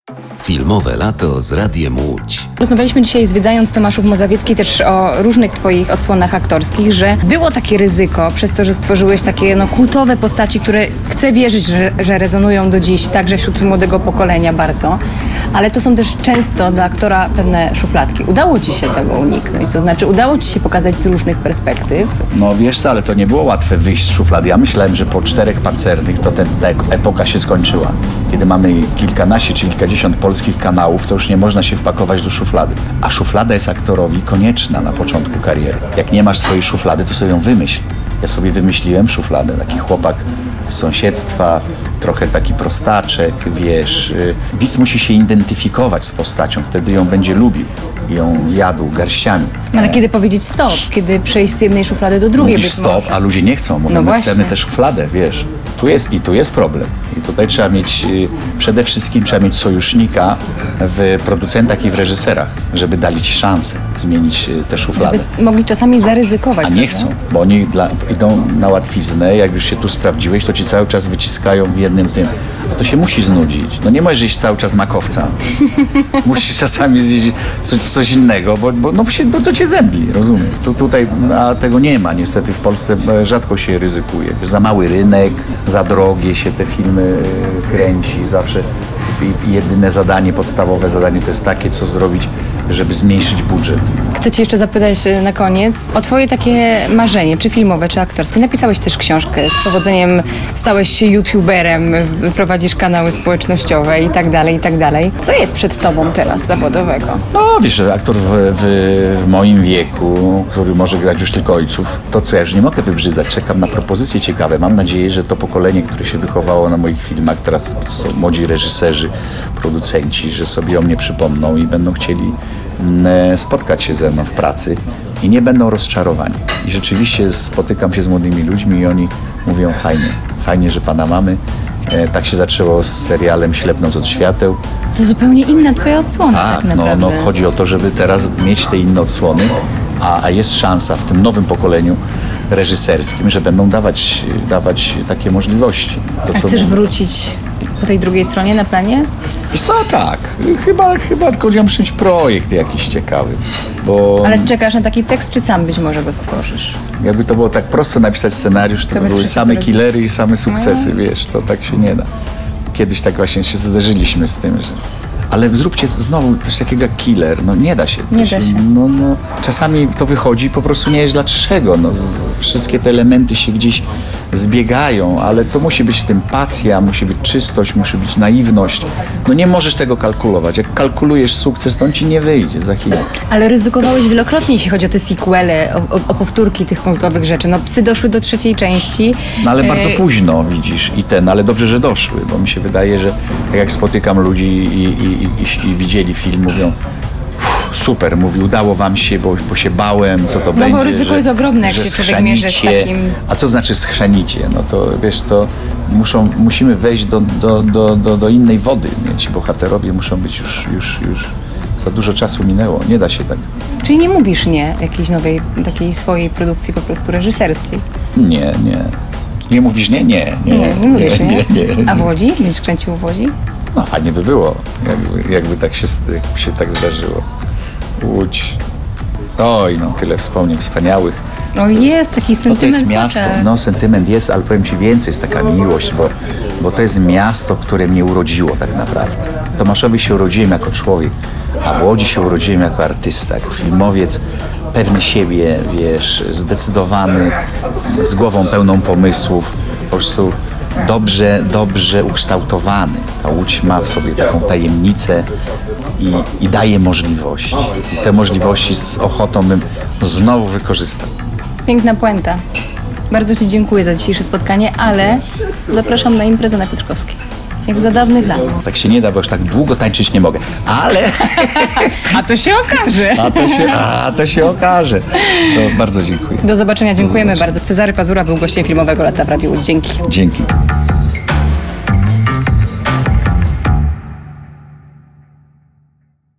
Filmowe lato z Radiem Łódź. Rozmawialiśmy dzisiaj, zwiedzając Tomaszów Mazowiecki, też o różnych twoich odsłonach aktorskich, że było takie ryzyko przez to, że stworzyłeś takie kultowe postaci, które chcę wierzyć, że rezonują do dziś, także wśród młodego pokolenia bardzo. Ale to są też często dla aktora pewne szufladki. Udało ci się tego uniknąć? To znaczy udało ci się pokazać z różnych perspektyw? No wiesz co, ale to nie było łatwe wyjść z szuflady. Ja myślałem, że po 4 pancernych to ta epoka się skończyła. Kiedy mamy kilkanaście czy kilkadziesiąt polskich kanałów, to już nie można się wpakować do szuflady. A szuflada jest aktorowi konieczna na początku kariery. Jak nie masz swojej szuflady, to sobie ją wymyśl. Ja sobie wymyśliłem szufladę. Taki chłopak z sąsiedztwa, trochę taki prostaczek, wiesz. Widz musi się identyfikować z postacią, wtedy ją będzie lubił. I ją jadł garściami. Ale kiedy powiedzieć stop? Kiedy przejść z jednej szuflady do drugiej? Mówisz stop, a ludzie nie chcą. Mówią, No my właśnie. chcemy tę szufladę, wiesz. Tu jest problem. I tutaj trzeba mieć, przede wszystkim trzeba mieć sojusznika w producentach i w reżyserach, żeby dali ci szansę zmienić tę szufladę. By mogli czasami zaryzykować. A nie prawda? chcą, bo oni idą na łatwiznę, jak już się tu sprawdziłeś, to ci cały czas wyciskają w jednym tym. A to się musi znudzić. No nie możesz jeść cały czas makowca. Musisz czasami zjeść coś innego, bo to cię zemdli, rozumiem. Tutaj a tego nie ma, niestety w Polsce rzadko się ryzykuje. Za mały rynek, za drogie się te filmy kręci. Zawsze jedyne zadanie, podstawowe zadanie to jest takie, co zrobić, żeby zmniejszyć budżet. Chcę cię jeszcze zapytać na koniec o twoje takie marzenie, czy filmowe, czy aktorskie. Napisałeś też książkę, z powodzeniem stałeś się youtuberem, prowadzisz kanały społecznościowe i tak dalej, i tak dalej. Co jest przed tobą teraz zawodowego? No wiesz, że aktor w moim wieku, który może grać już tylko ojców, to co ja już nie mogę wybrzydzać, czekam na propozycje ciekawe. Mam nadzieję, że to pokolenie, które się wychowało na moich filmach, teraz są młodzi reżyserzy, producenci, że sobie o mnie przypomną i będą chcieli spotkać się ze mną w pracy i nie będą rozczarowani. I rzeczywiście spotykam się z młodymi ludźmi i oni mówią fajnie, że pana mamy. Tak się zaczęło z serialem Ślepnąc od świateł. To zupełnie inna twoja odsłona tak naprawdę. No chodzi o to, żeby teraz mieć te inne odsłony, a jest szansa w tym nowym pokoleniu reżyserskim, że będą dawać takie możliwości. To, A chcesz wrócić po tej drugiej stronie na planie? Wiesz co, tak. Chyba tylko chciałem przyjąć projekt jakiś ciekawy, bo Ale czekasz na taki tekst, czy sam być może go stworzysz? jakby to było tak prosto napisać scenariusz, to by by były wszyscy same to killery i same sukcesy, wiesz, to tak się nie da. Kiedyś tak właśnie się zderzyliśmy z tym, że... Ale zróbcie znowu coś takiego jak killer, no nie da się. Nie da się. No, czasami to wychodzi, po prostu nie wiesz dlaczego, wszystkie te elementy się gdzieś zbiegają, ale to musi być w tym pasja, musi być czystość, musi być naiwność. No nie możesz tego kalkulować. Jak kalkulujesz sukces, to on ci nie wyjdzie za chwilę. Ale ryzykowałeś wielokrotnie, jeśli chodzi o te sequele, o powtórki tych kultowych rzeczy. No psy doszły do 3. części. No ale bardzo późno widzisz ale dobrze, że doszły, bo mi się wydaje, że tak jak spotykam ludzi i widzieli film, mówią super, mówi, udało wam się, bo się bałem, co to będzie. Bo ryzyko jest ogromne, jak się człowiek mierzy z takim... A co znaczy schrzanicie? No to wiesz, to musimy wejść do innej wody. Nie? Ci bohaterowie muszą być już za dużo czasu minęło. Nie da się tak. Czyli nie mówisz nie jakiejś nowej, takiej swojej produkcji po prostu reżyserskiej? Nie. Nie mówisz nie? Nie mówisz nie? Nie. A w Łodzi? Będziesz kręcił w Łodzi? No fajnie by było, jakby tak się tak zdarzyło. Łódź. Oj, no tyle wspomnień wspaniałych. No jest taki sentyment. To jest miasto, no sentyment jest, ale powiem ci więcej, jest taka miłość, bo to jest miasto, które mnie urodziło tak naprawdę. W Tomaszowie się urodziłem jako człowiek, a w Łodzi się urodziłem jako artysta, jako filmowiec, pewny siebie, wiesz, zdecydowany, z głową pełną pomysłów, po prostu dobrze ukształtowany. Ta Łódź ma w sobie taką tajemnicę i daje możliwości. I te możliwości z ochotą bym znowu wykorzystał. Piękna puenta. Bardzo ci dziękuję za dzisiejsze spotkanie, ale zapraszam na imprezę na Piotrkowskiej. Jak za dawnych lat. Tak się nie da, bo już tak długo tańczyć nie mogę. Ale... A to się okaże. A to się okaże. No, bardzo dziękuję. Do zobaczenia, dziękujemy bardzo. Cezary Pazura był gościem Filmowego Lata w Radiu Łódź. Dzięki. Dzięki.